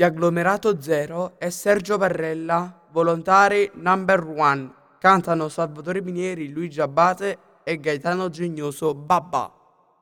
di Agglomerato Zero e Sergio Barrella, volontari number one. Cantano Salvatore Minieri, Luigi Abate e Gaetano Genioso Babà.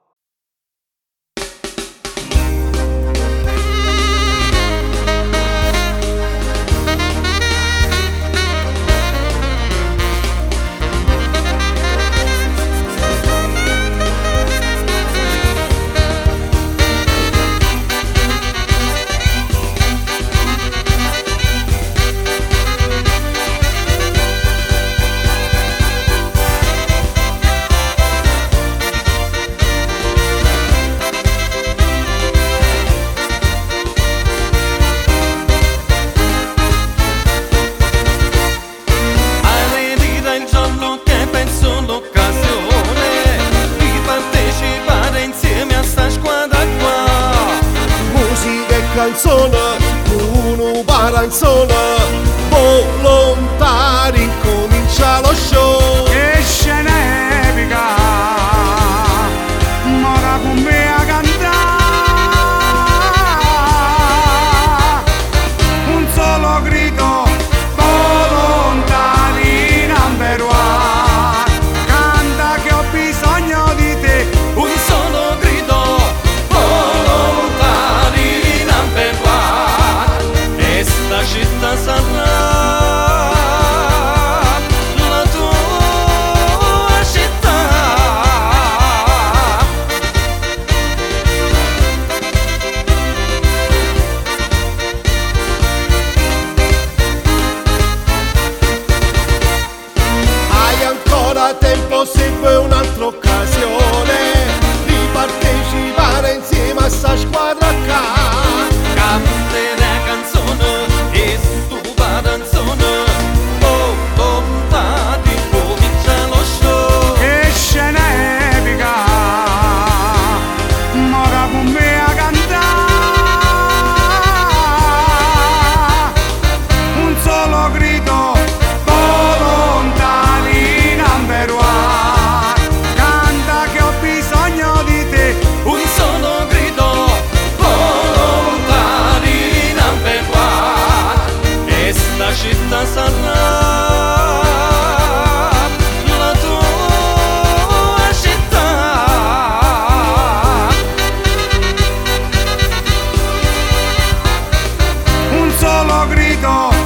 Canzone, uno paranzone, volontari, comincia lo show. Che scena epica, mora con me a cantare, un solo grido, volontari number one, canta che ho bisogno di te, un solo grido, volontari number one, e sta città sarà la tua città. Hai ancora tempo se vuoi un'altra occasione di partecipare insieme a sta squadra qua. Cante la canzone e stupa danzone, oh volontari, comincia lo show. che scena epica, mora con me a cantare, un solo grido, volontari number one, canta che ho bisogno di te, Un solo grido, volontari number one, e sta città sarà la tua città. un solo grido,